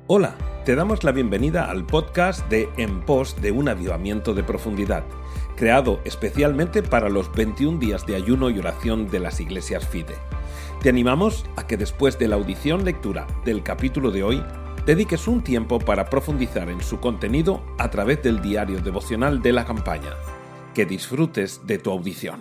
Hola, te damos la bienvenida al podcast de En Pos de un Avivamiento de Profundidad, creado especialmente para los 21 días de ayuno y oración de las iglesias FIDE. Te animamos a que después de la audición lectura del capítulo de hoy, dediques un tiempo para profundizar en su contenido a través del diario devocional de la campaña. Que disfrutes de tu audición.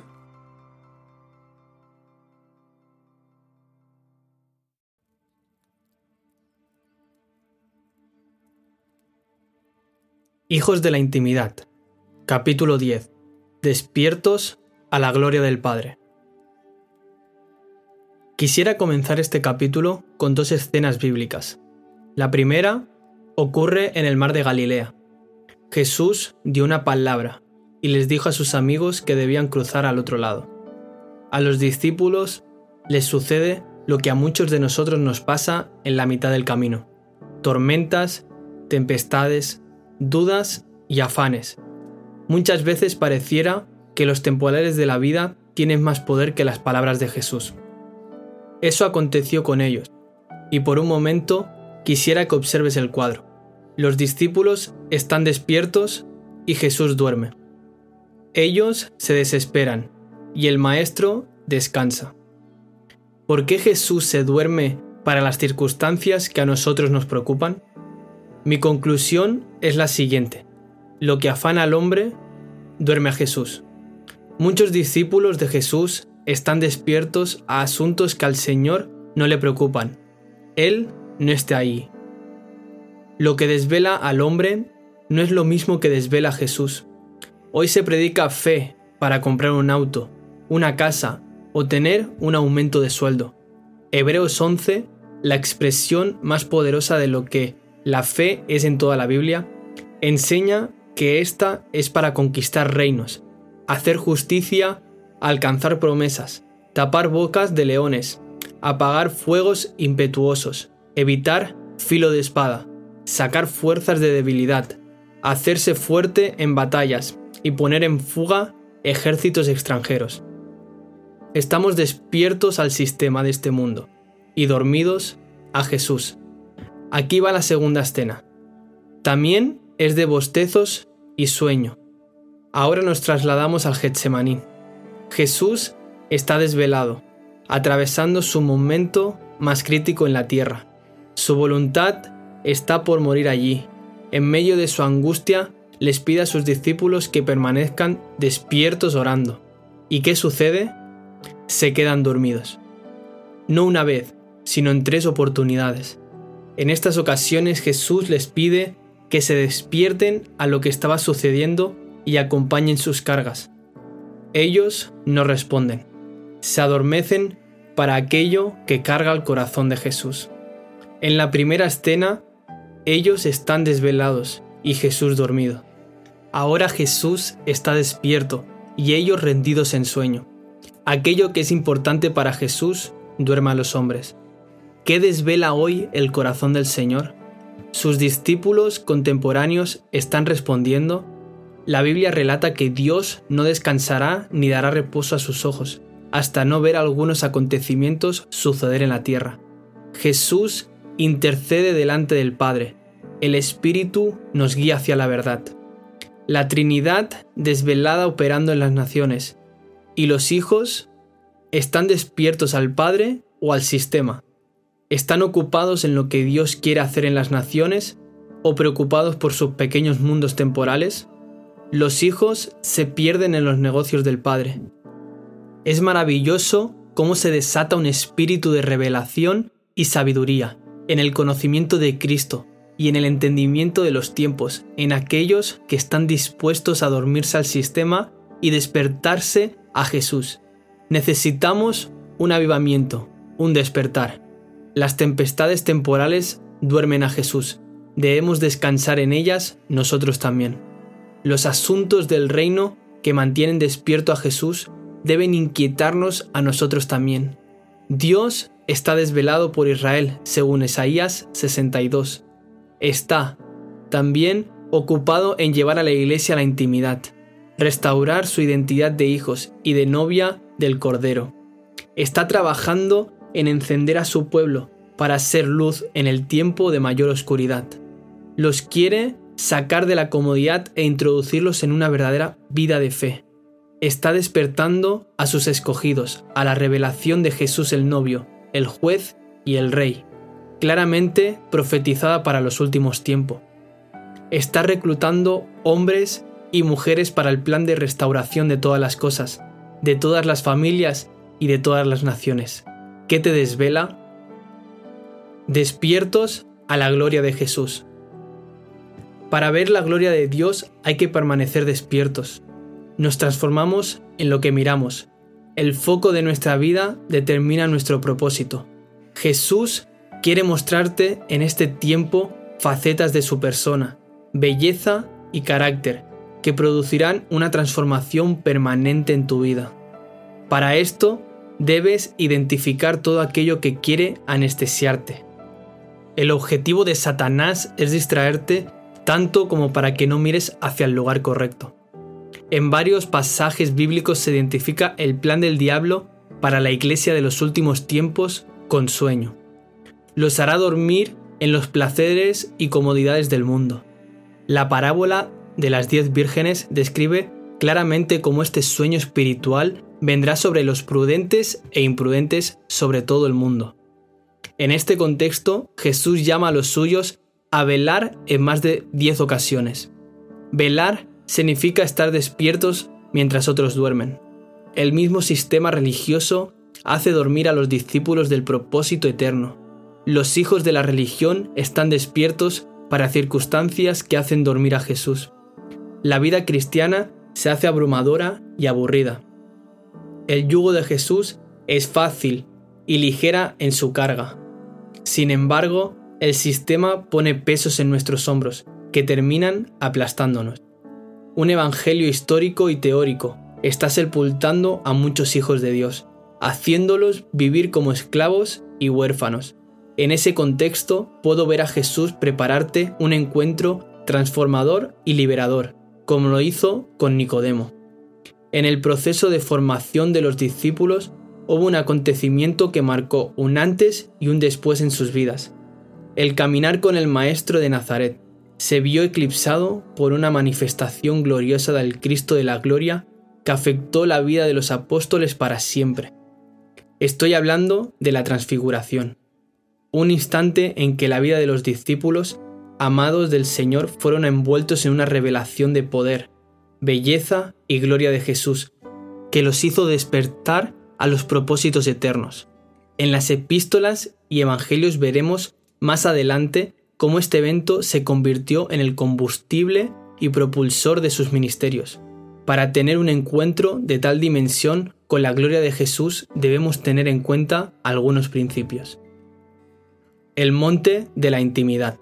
Hijos de la intimidad. Capítulo 10. Despiertos a la gloria del Padre. Quisiera comenzar este capítulo con dos escenas bíblicas. La primera ocurre en el mar de Galilea. Jesús dio una palabra y les dijo a sus amigos que debían cruzar al otro lado. A los discípulos les sucede lo que a muchos de nosotros nos pasa en la mitad del camino. Tormentas, tempestades, dudas y afanes. Muchas veces pareciera que los temporales de la vida tienen más poder que las palabras de Jesús. Eso aconteció con ellos, y por un momento quisiera que observes el cuadro. Los discípulos están despiertos y Jesús duerme. Ellos se desesperan y el Maestro descansa. ¿Por qué Jesús se duerme para las circunstancias que a nosotros nos preocupan? Mi conclusión es la siguiente: lo que afana al hombre, duerme a Jesús. Muchos discípulos de Jesús están despiertos a asuntos que al Señor no le preocupan. Él no está ahí. Lo que desvela al hombre no es lo mismo que desvela a Jesús. Hoy se predica fe para comprar un auto, una casa o tener un aumento de sueldo. Hebreos 11, la expresión más poderosa de lo que la fe es en toda la Biblia, enseña que esta es para conquistar reinos, hacer justicia, alcanzar promesas, tapar bocas de leones, apagar fuegos impetuosos, evitar filo de espada, sacar fuerzas de debilidad, hacerse fuerte en batallas y poner en fuga ejércitos extranjeros. Estamos despiertos al sistema de este mundo y dormidos a Jesús. Aquí va la segunda escena. También es de bostezos y sueño. Ahora nos trasladamos al Getsemaní. Jesús está desvelado, atravesando su momento más crítico en la tierra. Su voluntad está por morir allí. En medio de su angustia, les pide a sus discípulos que permanezcan despiertos orando. ¿Y qué sucede? Se quedan dormidos. No una vez, sino en 3 oportunidades. En estas ocasiones Jesús les pide que se despierten a lo que estaba sucediendo y acompañen sus cargas. Ellos no responden. Se adormecen para aquello que carga el corazón de Jesús. En la primera escena, ellos están desvelados y Jesús dormido. Ahora Jesús está despierto y ellos rendidos en sueño. Aquello que es importante para Jesús duerme a los hombres. ¿Qué desvela hoy el corazón del Señor? ¿Sus discípulos contemporáneos están respondiendo? La Biblia relata que Dios no descansará ni dará reposo a sus ojos, hasta no ver algunos acontecimientos suceder en la tierra. Jesús intercede delante del Padre. El Espíritu nos guía hacia la verdad. La Trinidad desvelada operando en las naciones. ¿Y los hijos están despiertos al Padre o al sistema? ¿Están ocupados en lo que Dios quiere hacer en las naciones o preocupados por sus pequeños mundos temporales? Los hijos se pierden en los negocios del Padre. Es maravilloso cómo se desata un espíritu de revelación y sabiduría en el conocimiento de Cristo y en el entendimiento de los tiempos, en aquellos que están dispuestos a dormirse al sistema y despertarse a Jesús. Necesitamos un avivamiento, un despertar. Las tempestades temporales duermen a Jesús. Debemos descansar en ellas nosotros también. Los asuntos del reino que mantienen despierto a Jesús deben inquietarnos a nosotros también. Dios está desvelado por Israel, según Isaías 62. Está también ocupado en llevar a la iglesia a la intimidad, restaurar su identidad de hijos y de novia del Cordero. Está trabajando en encender a su pueblo para ser luz en el tiempo de mayor oscuridad. Los quiere sacar de la comodidad e introducirlos en una verdadera vida de fe. Está despertando a sus escogidos a la revelación de Jesús el novio, el juez y el rey, claramente profetizada para los últimos tiempos. Está reclutando hombres y mujeres para el plan de restauración de todas las cosas, de todas las familias y de todas las naciones. ¿Qué te desvela? Despiertos a la gloria de Jesús. Para ver la gloria de Dios hay que permanecer despiertos. Nos transformamos en lo que miramos. El foco de nuestra vida determina nuestro propósito. Jesús quiere mostrarte en este tiempo facetas de su persona, belleza y carácter que producirán una transformación permanente en tu vida. Para esto, debes identificar todo aquello que quiere anestesiarte. El objetivo de Satanás es distraerte tanto como para que no mires hacia el lugar correcto. En varios pasajes bíblicos se identifica el plan del diablo para la iglesia de los últimos tiempos con sueño. Los hará dormir en los placeres y comodidades del mundo. La parábola de las 10 vírgenes describe claramente cómo este sueño espiritual vendrá sobre los prudentes e imprudentes sobre todo el mundo. En este contexto, Jesús llama a los suyos a velar en más de 10 ocasiones. Velar significa estar despiertos mientras otros duermen. El mismo sistema religioso hace dormir a los discípulos del propósito eterno. Los hijos de la religión están despiertos para circunstancias que hacen dormir a Jesús. La vida cristiana se hace abrumadora y aburrida. El yugo de Jesús es fácil y ligera en su carga. Sin embargo, el sistema pone pesos en nuestros hombros que terminan aplastándonos. Un evangelio histórico y teórico está sepultando a muchos hijos de Dios, haciéndolos vivir como esclavos y huérfanos. En ese contexto puedo ver a Jesús prepararte un encuentro transformador y liberador, como lo hizo con Nicodemo. En el proceso de formación de los discípulos hubo un acontecimiento que marcó un antes y un después en sus vidas. El caminar con el Maestro de Nazaret se vio eclipsado por una manifestación gloriosa del Cristo de la gloria que afectó la vida de los apóstoles para siempre. Estoy hablando de la transfiguración, un instante en que la vida de los discípulos, amados del Señor, fueron envueltos en una revelación de poder, belleza y gloria de Jesús, que los hizo despertar a los propósitos eternos. En las epístolas y evangelios veremos más adelante cómo este evento se convirtió en el combustible y propulsor de sus ministerios. Para tener un encuentro de tal dimensión con la gloria de Jesús debemos tener en cuenta algunos principios. El monte de la intimidad.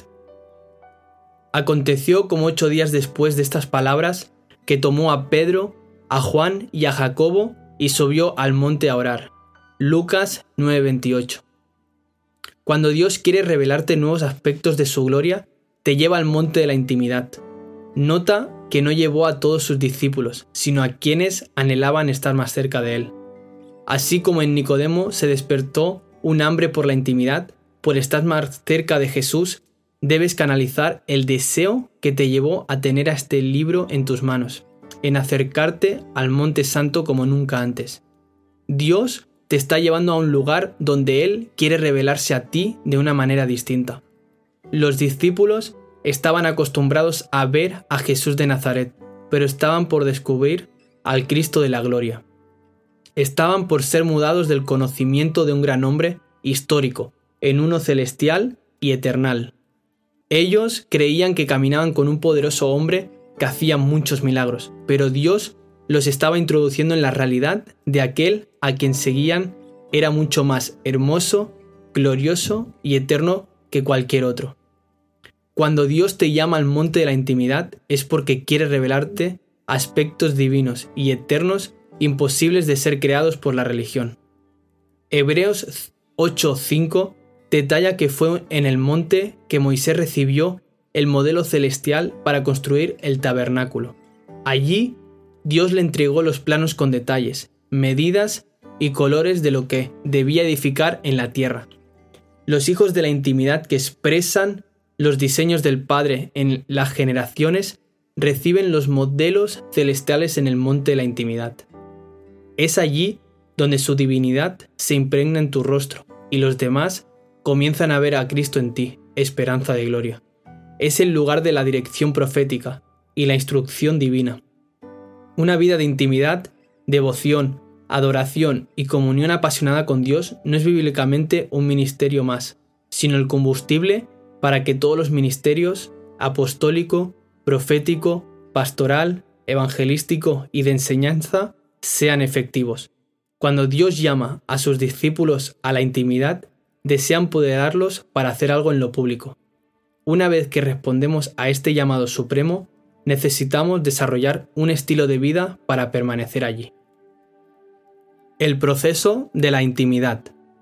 Aconteció como 8 días después de estas palabras que tomó a Pedro, a Juan y a Jacobo y subió al monte a orar. Lucas 9:28. Cuando Dios quiere revelarte nuevos aspectos de su gloria, te lleva al monte de la intimidad. Nota que no llevó a todos sus discípulos, sino a quienes anhelaban estar más cerca de él. Así como en Nicodemo se despertó un hambre por la intimidad, por estar más cerca de Jesús, debes canalizar el deseo que te llevó a tener a este libro en tus manos, en acercarte al Monte Santo como nunca antes. Dios te está llevando a un lugar donde Él quiere revelarse a ti de una manera distinta. Los discípulos estaban acostumbrados a ver a Jesús de Nazaret, pero estaban por descubrir al Cristo de la gloria. Estaban por ser mudados del conocimiento de un gran hombre histórico en uno celestial y eternal. Ellos creían que caminaban con un poderoso hombre que hacía muchos milagros, pero Dios los estaba introduciendo en la realidad de aquel a quien seguían era mucho más hermoso, glorioso y eterno que cualquier otro. Cuando Dios te llama al monte de la intimidad es porque quiere revelarte aspectos divinos y eternos imposibles de ser creados por la religión. Hebreos 8:5 detalla que fue en el monte que Moisés recibió el modelo celestial para construir el tabernáculo. Allí, Dios le entregó los planos con detalles, medidas y colores de lo que debía edificar en la tierra. Los hijos de la intimidad que expresan los diseños del Padre en las generaciones reciben los modelos celestiales en el monte de la intimidad. Es allí donde su divinidad se impregna en tu rostro y los demás comienzan a ver a Cristo en ti, esperanza de gloria. Es el lugar de la dirección profética y la instrucción divina. Una vida de intimidad, devoción, adoración y comunión apasionada con Dios no es bíblicamente un ministerio más, sino el combustible para que todos los ministerios apostólico, profético, pastoral, evangelístico y de enseñanza sean efectivos. Cuando Dios llama a sus discípulos a la intimidad, desea empoderarlos para hacer algo en lo público. Una vez que respondemos a este llamado supremo, necesitamos desarrollar un estilo de vida para permanecer allí. El proceso de la intimidad.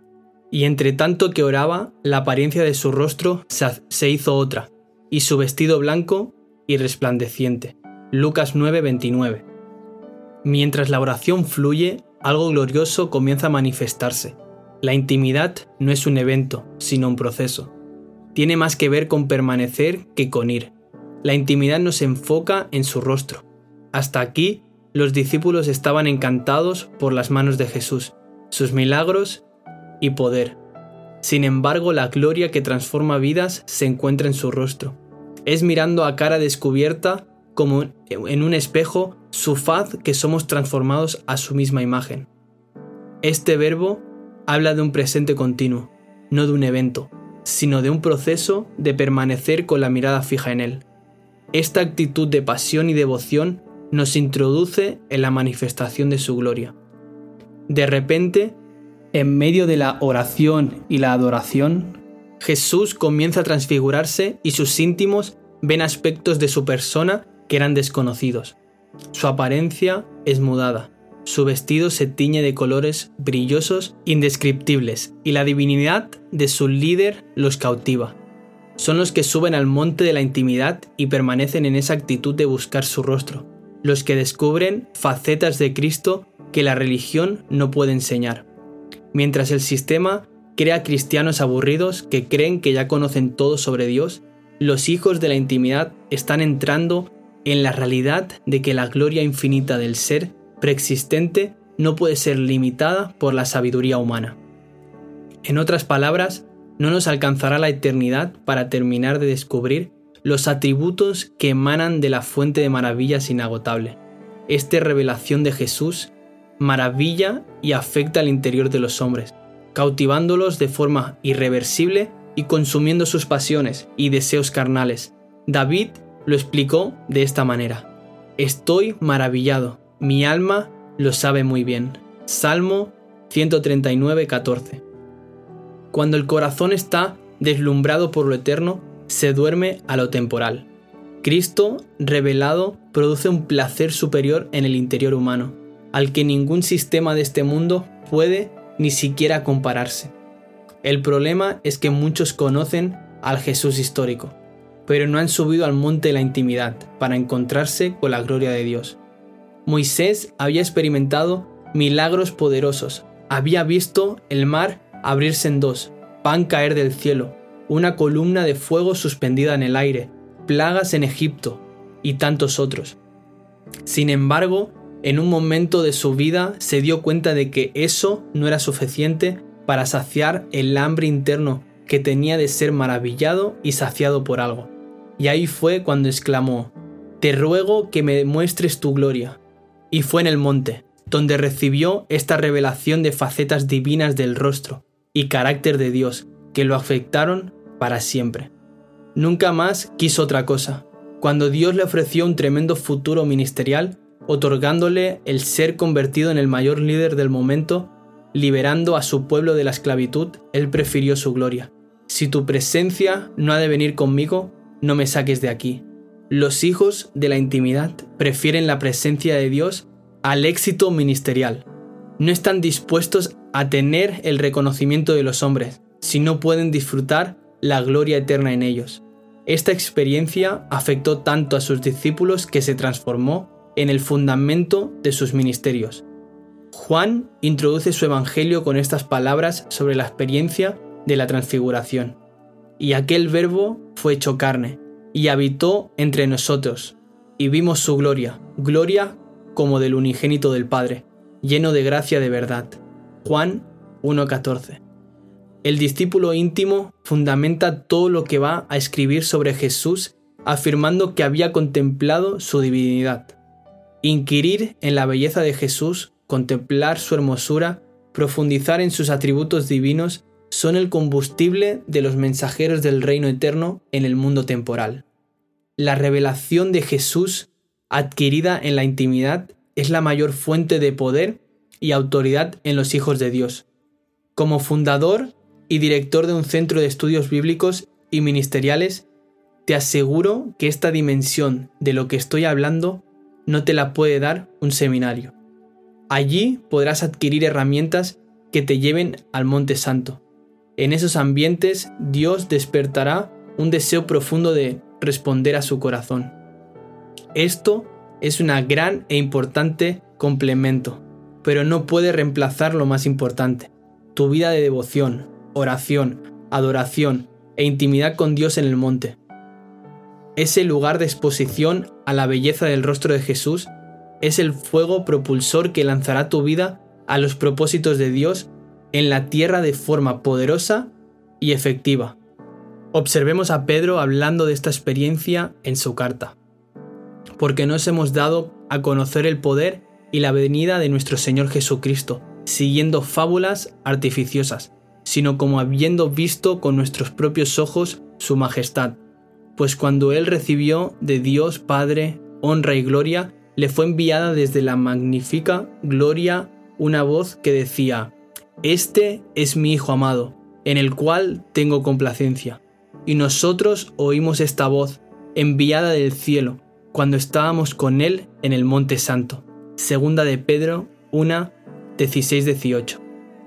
Y entre tanto que oraba, la apariencia de su rostro se hizo otra, y su vestido blanco y resplandeciente. Lucas 9:29. Mientras la oración fluye, algo glorioso comienza a manifestarse. La intimidad no es un evento, sino un proceso. Tiene más que ver con permanecer que con ir. La intimidad nos enfoca en su rostro. Hasta aquí, los discípulos estaban encantados por las manos de Jesús, sus milagros y poder. Sin embargo, la gloria que transforma vidas se encuentra en su rostro. Es mirando a cara descubierta, como en un espejo, su faz que somos transformados a su misma imagen. Este verbo habla de un presente continuo, no de un evento, sino de un proceso de permanecer con la mirada fija en él. Esta actitud de pasión y devoción nos introduce en la manifestación de su gloria. De repente, en medio de la oración y la adoración, Jesús comienza a transfigurarse y sus íntimos ven aspectos de su persona que eran desconocidos. Su apariencia es mudada, su vestido se tiñe de colores brillosos indescriptibles y la divinidad de su líder los cautiva. Son los que suben al monte de la intimidad y permanecen en esa actitud de buscar su rostro, los que descubren facetas de Cristo que la religión no puede enseñar. Mientras el sistema crea cristianos aburridos que creen que ya conocen todo sobre Dios, los hijos de la intimidad están entrando en la realidad de que la gloria infinita del ser preexistente no puede ser limitada por la sabiduría humana. En otras palabras, no nos alcanzará la eternidad para terminar de descubrir los atributos que emanan de la fuente de maravillas inagotable. Esta revelación de Jesús maravilla y afecta al interior de los hombres, cautivándolos de forma irreversible y consumiendo sus pasiones y deseos carnales. David lo explicó de esta manera: estoy maravillado, mi alma lo sabe muy bien. Salmo 139:14. Cuando el corazón está deslumbrado por lo eterno, se duerme a lo temporal. Cristo, revelado, produce un placer superior en el interior humano, al que ningún sistema de este mundo puede ni siquiera compararse. El problema es que muchos conocen al Jesús histórico, pero no han subido al monte de la intimidad para encontrarse con la gloria de Dios. Moisés había experimentado milagros poderosos, había visto el mar abrirse en dos, pan caer del cielo, una columna de fuego suspendida en el aire, plagas en Egipto y tantos otros. Sin embargo, en un momento de su vida se dio cuenta de que eso no era suficiente para saciar el hambre interno que tenía de ser maravillado y saciado por algo. Y ahí fue cuando exclamó: «Te ruego que me muestres tu gloria». Y fue en el monte, donde recibió esta revelación de facetas divinas del rostro y carácter de Dios que lo afectaron para siempre. Nunca más quiso otra cosa. Cuando Dios le ofreció un tremendo futuro ministerial, otorgándole el ser convertido en el mayor líder del momento, liberando a su pueblo de la esclavitud, él prefirió su gloria. Si tu presencia no ha de venir conmigo, no me saques de aquí. Los hijos de la intimidad prefieren la presencia de Dios al éxito ministerial. No están dispuestos a tener el reconocimiento de los hombres, si no pueden disfrutar la gloria eterna en ellos. Esta experiencia afectó tanto a sus discípulos que se transformó en el fundamento de sus ministerios. Juan introduce su evangelio con estas palabras sobre la experiencia de la transfiguración. Y aquel Verbo fue hecho carne, y habitó entre nosotros, y vimos su gloria, gloria como del unigénito del Padre, lleno de gracia y de verdad. Juan 1:14. El discípulo íntimo fundamenta todo lo que va a escribir sobre Jesús, afirmando que había contemplado su divinidad. Inquirir en la belleza de Jesús, contemplar su hermosura, profundizar en sus atributos divinos, son el combustible de los mensajeros del reino eterno en el mundo temporal. La revelación de Jesús, adquirida en la intimidad, es la mayor fuente de poder y autoridad en los hijos de Dios. Como fundador y director de un centro de estudios bíblicos y ministeriales, te aseguro que esta dimensión de lo que estoy hablando no te la puede dar un seminario. Allí podrás adquirir herramientas que te lleven al Monte Santo. En esos ambientes Dios despertará un deseo profundo de responder a su corazón. Esto es un gran e importante complemento, pero no puede reemplazar lo más importante: tu vida de devoción, oración, adoración e intimidad con Dios en el monte. Ese lugar de exposición a la belleza del rostro de Jesús es el fuego propulsor que lanzará tu vida a los propósitos de Dios en la tierra de forma poderosa y efectiva. Observemos a Pedro hablando de esta experiencia en su carta. Porque nos hemos dado a conocer el poder y la venida de nuestro Señor Jesucristo, siguiendo fábulas artificiosas, sino como habiendo visto con nuestros propios ojos su majestad. Pues cuando Él recibió de Dios Padre honra y gloria, le fue enviada desde la magnífica gloria una voz que decía: «Este es mi Hijo amado, en el cual tengo complacencia». Y nosotros oímos esta voz, enviada del cielo, cuando estábamos con Él en el Monte Santo. Segunda de Pedro 1, 16-18.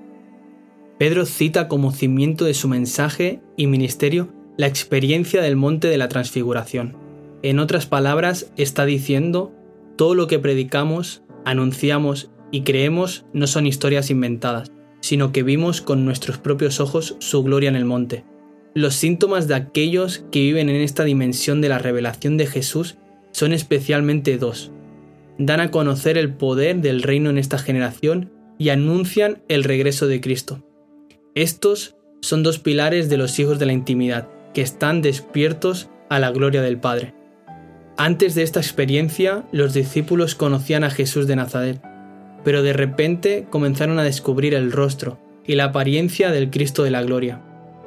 Pedro cita como cimiento de su mensaje y ministerio la experiencia del Monte de la Transfiguración. En otras palabras, está diciendo: todo lo que predicamos, anunciamos y creemos no son historias inventadas, sino que vimos con nuestros propios ojos su gloria en el monte. Los síntomas de aquellos que viven en esta dimensión de la revelación de Jesús son especialmente dos. Dan a conocer el poder del reino en esta generación y anuncian el regreso de Cristo. Estos son dos pilares de los hijos de la intimidad, que están despiertos a la gloria del Padre. Antes de esta experiencia, los discípulos conocían a Jesús de Nazaret, pero de repente comenzaron a descubrir el rostro y la apariencia del Cristo de la gloria,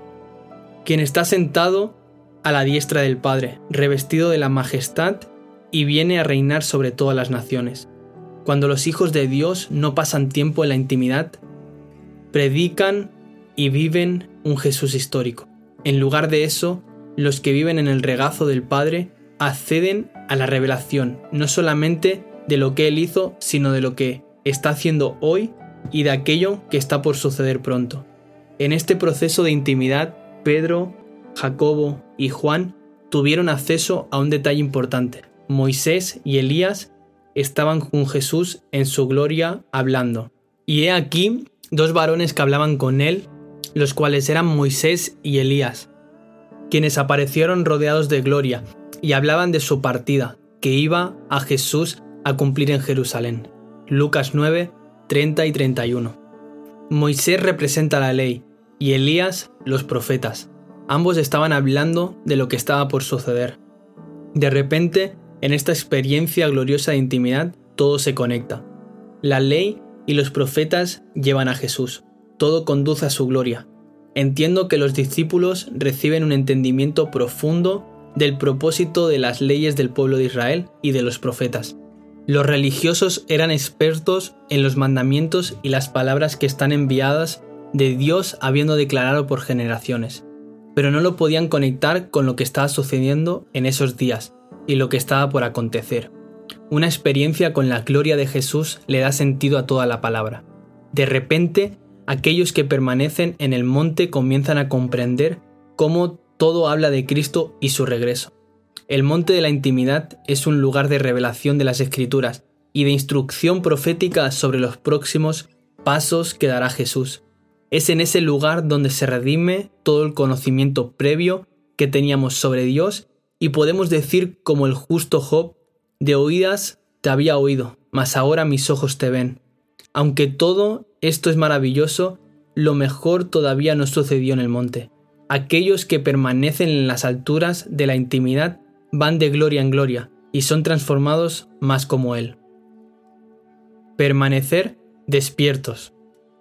quien está sentado a la diestra del Padre, revestido de la majestad, y viene a reinar sobre todas las naciones. Cuando los hijos de Dios no pasan tiempo en la intimidad, predican y viven un Jesús histórico. En lugar de eso, los que viven en el regazo del Padre acceden a la revelación, no solamente de lo que Él hizo, sino de lo que está haciendo hoy y de aquello que está por suceder pronto. En este proceso de intimidad, Pedro, Jacobo y Juan tuvieron acceso a un detalle importante. Moisés y Elías estaban con Jesús en su gloria hablando. Y he aquí dos varones que hablaban con él, los cuales eran Moisés y Elías, quienes aparecieron rodeados de gloria y hablaban de su partida, que iba a Jesús a cumplir en Jerusalén. Lucas 9, 30 y 31. Moisés representa la ley y Elías los profetas. Ambos estaban hablando de lo que estaba por suceder. De repente, en esta experiencia gloriosa de intimidad, todo se conecta. La ley y los profetas llevan a Jesús. Todo conduce a su gloria. Entiendo que los discípulos reciben un entendimiento profundo del propósito de las leyes del pueblo de Israel y de los profetas. Los religiosos eran expertos en los mandamientos y las palabras que están enviadas de Dios habiendo declarado por generaciones, pero no lo podían conectar con lo que estaba sucediendo en esos días y lo que estaba por acontecer. Una experiencia con la gloria de Jesús le da sentido a toda la palabra. De repente, aquellos que permanecen en el monte comienzan a comprender cómo todo habla de Cristo y su regreso. El monte de la intimidad es un lugar de revelación de las Escrituras y de instrucción profética sobre los próximos pasos que dará Jesús. Es en ese lugar donde se redime todo el conocimiento previo que teníamos sobre Dios y podemos decir como el justo Job: de oídas te había oído, mas ahora mis ojos te ven. Aunque todo esto es maravilloso, lo mejor todavía no sucedió en el monte. Aquellos que permanecen en las alturas de la intimidad van de gloria en gloria y son transformados más como Él. Permanecer despiertos.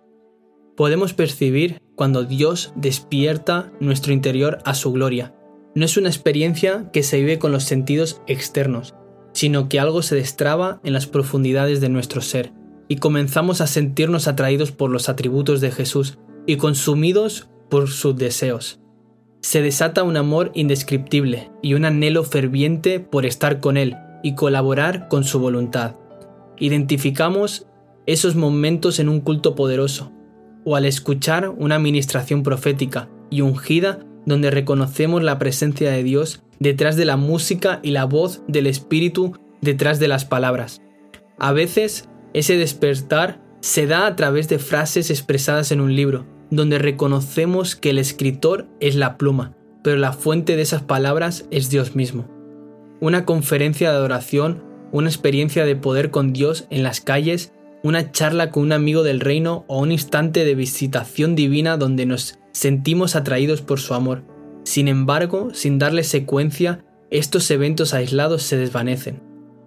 Podemos percibir cuando Dios despierta nuestro interior a su gloria. No es una experiencia que se vive con los sentidos externos, sino que algo se destraba en las profundidades de nuestro ser y comenzamos a sentirnos atraídos por los atributos de Jesús y consumidos por sus deseos. Se desata un amor indescriptible y un anhelo ferviente por estar con Él y colaborar con su voluntad. Identificamos esos momentos en un culto poderoso, o al escuchar una administración profética y ungida donde reconocemos la presencia de Dios detrás de la música y la voz del Espíritu detrás de las palabras. A veces, ese despertar se da a través de frases expresadas en un libro, donde reconocemos que el escritor es la pluma, pero la fuente de esas palabras es Dios mismo. Una conferencia de adoración, una experiencia de poder con Dios en las calles, una charla con un amigo del reino o un instante de visitación divina donde nos sentimos atraídos por su amor. Sin embargo, sin darle secuencia, estos eventos aislados se desvanecen.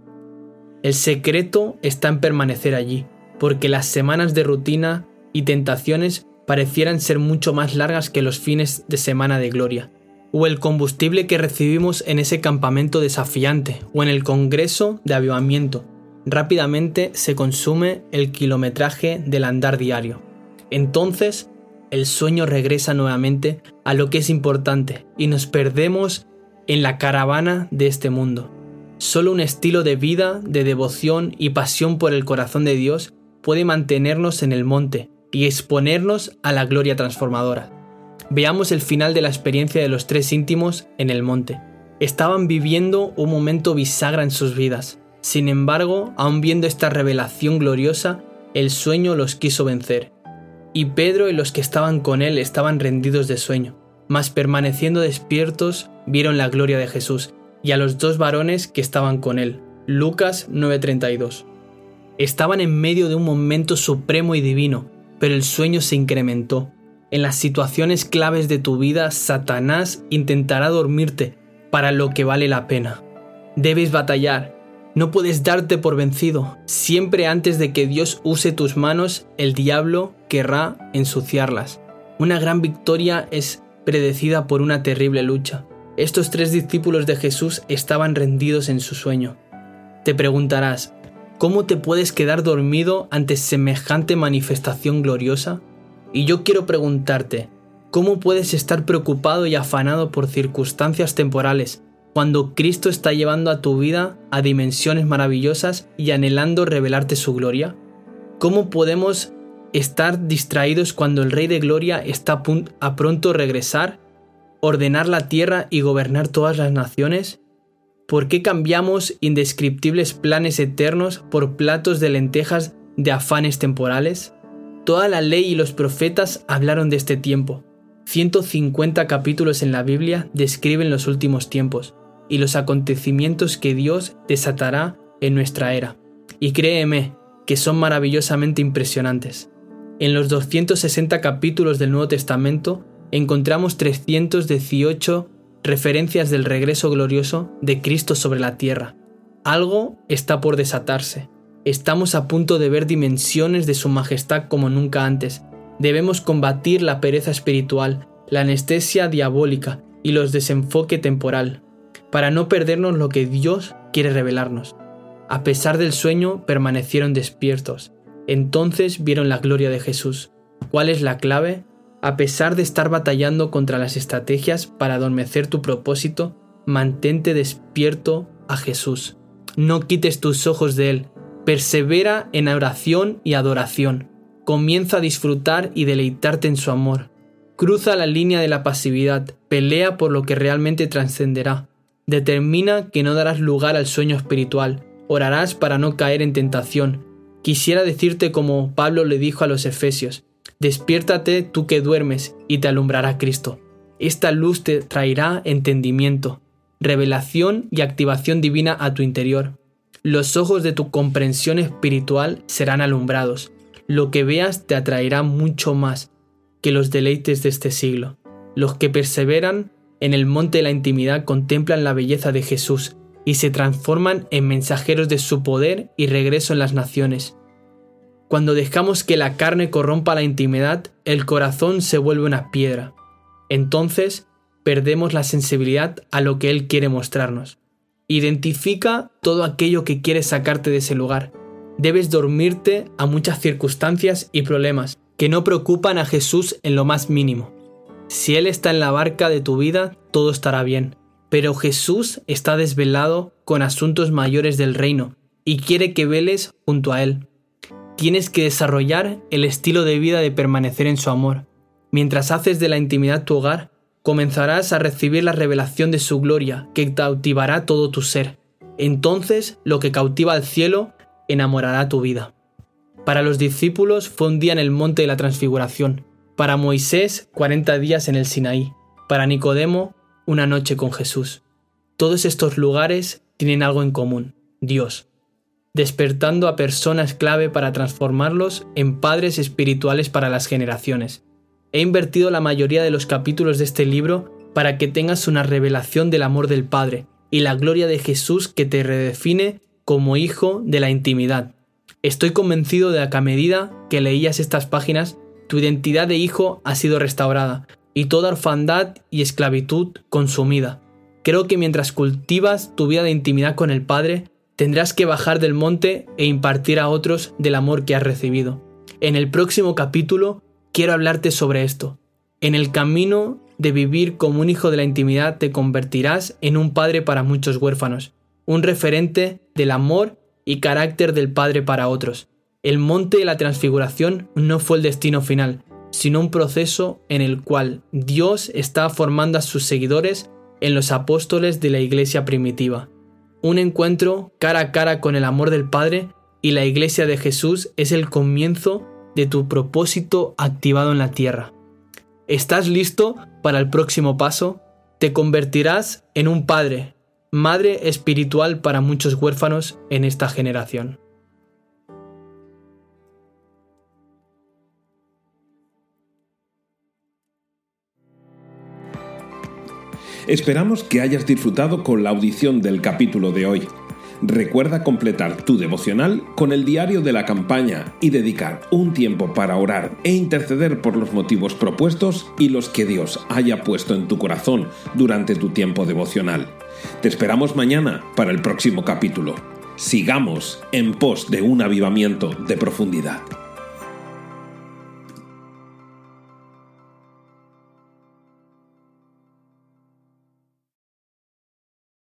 El secreto está en permanecer allí, porque las semanas de rutina y tentaciones parecieran ser mucho más largas que los fines de semana de gloria, o el combustible que recibimos en ese campamento desafiante o en el congreso de avivamiento. Rápidamente se consume el kilometraje del andar diario. Entonces, el sueño regresa nuevamente a lo que es importante y nos perdemos en la caravana de este mundo. Solo un estilo de vida, de devoción y pasión por el corazón de Dios puede mantenernos en el monte y exponernos a la gloria transformadora. Veamos el final de la experiencia de los tres íntimos en el monte. Estaban viviendo un momento bisagra en sus vidas. Sin embargo, aun viendo esta revelación gloriosa, el sueño los quiso vencer. Y Pedro y los que estaban con él estaban rendidos de sueño, mas permaneciendo despiertos vieron la gloria de Jesús y a los dos varones que estaban con él. Lucas 9:32. Estaban en medio de un momento supremo y divino, pero el sueño se incrementó. En las situaciones claves de tu vida, Satanás intentará dormirte para lo que vale la pena. Debes batallar. No puedes darte por vencido. Siempre antes de que Dios use tus manos, el diablo querrá ensuciarlas. Una gran victoria es predecida por una terrible lucha. Estos tres discípulos de Jesús estaban rendidos en su sueño. Te preguntarás, ¿cómo te puedes quedar dormido ante semejante manifestación gloriosa? Y yo quiero preguntarte, ¿cómo puedes estar preocupado y afanado por circunstancias temporales cuando Cristo está llevando a tu vida a dimensiones maravillosas y anhelando revelarte su gloria? ¿Cómo podemos estar distraídos cuando el Rey de Gloria está a pronto regresar, ordenar la tierra y gobernar todas las naciones? ¿Por qué cambiamos indescriptibles planes eternos por platos de lentejas de afanes temporales? Toda la ley y los profetas hablaron de este tiempo. 150 capítulos en la Biblia describen los últimos tiempos y los acontecimientos que Dios desatará en nuestra era. Y créeme que son maravillosamente impresionantes. En los 260 capítulos del Nuevo Testamento encontramos 318 referencias del regreso glorioso de Cristo sobre la tierra. Algo está por desatarse. Estamos a punto de ver dimensiones de su majestad como nunca antes. Debemos combatir la pereza espiritual, la anestesia diabólica y los desenfoque temporal, para no perdernos lo que Dios quiere revelarnos. A pesar del sueño, permanecieron despiertos. Entonces vieron la gloria de Jesús. ¿Cuál es la clave? A pesar de estar batallando contra las estrategias para adormecer tu propósito, mantente despierto a Jesús. No quites tus ojos de Él. Persevera en oración y adoración. Comienza a disfrutar y deleitarte en su amor. Cruza la línea de la pasividad. Pelea por lo que realmente trascenderá. Determina que no darás lugar al sueño espiritual. Orarás para no caer en tentación. Quisiera decirte como Pablo le dijo a los Efesios: Despiértate tú que duermes y te alumbrará Cristo. Esta luz te traerá entendimiento, revelación y activación divina a tu interior. Los ojos de tu comprensión espiritual serán alumbrados. Lo que veas te atraerá mucho más que los deleites de este siglo. Los que perseveran en el monte de la intimidad contemplan la belleza de Jesús y se transforman en mensajeros de su poder y regreso en las naciones. Cuando dejamos que la carne corrompa la intimidad, el corazón se vuelve una piedra. Entonces, perdemos la sensibilidad a lo que Él quiere mostrarnos. Identifica todo aquello que quiere sacarte de ese lugar. Debes dormirte a muchas circunstancias y problemas que no preocupan a Jesús en lo más mínimo. Si Él está en la barca de tu vida, todo estará bien. Pero Jesús está desvelado con asuntos mayores del reino y quiere que veles junto a Él. Tienes que desarrollar el estilo de vida de permanecer en su amor. Mientras haces de la intimidad tu hogar, comenzarás a recibir la revelación de su gloria que cautivará todo tu ser. Entonces, lo que cautiva al cielo enamorará tu vida. Para los discípulos fue un día en el monte de la transfiguración. Para Moisés, 40 días en el Sinaí. Para Nicodemo, una noche con Jesús. Todos estos lugares tienen algo en común: Dios, despertando a personas clave para transformarlos en padres espirituales para las generaciones. He invertido la mayoría de los capítulos de este libro para que tengas una revelación del amor del Padre y la gloria de Jesús que te redefine como hijo de la intimidad. Estoy convencido de que a medida que leías estas páginas, tu identidad de hijo ha sido restaurada y toda orfandad y esclavitud consumida. Creo que mientras cultivas tu vida de intimidad con el Padre, tendrás que bajar del monte e impartir a otros del amor que has recibido. En el próximo capítulo quiero hablarte sobre esto. En el camino de vivir como un hijo de la intimidad te convertirás en un padre para muchos huérfanos, un referente del amor y carácter del Padre para otros. El monte de la transfiguración no fue el destino final, sino un proceso en el cual Dios está formando a sus seguidores en los apóstoles de la iglesia primitiva. Un encuentro cara a cara con el amor del Padre y la iglesia de Jesús es el comienzo de tu propósito activado en la tierra. ¿Estás listo para el próximo paso? Te convertirás en un padre, madre espiritual para muchos huérfanos en esta generación. Esperamos que hayas disfrutado con la audición del capítulo de hoy. Recuerda completar tu devocional con el diario de la campaña y dedicar un tiempo para orar e interceder por los motivos propuestos y los que Dios haya puesto en tu corazón durante tu tiempo devocional. Te esperamos mañana para el próximo capítulo. Sigamos en pos de un avivamiento de profundidad.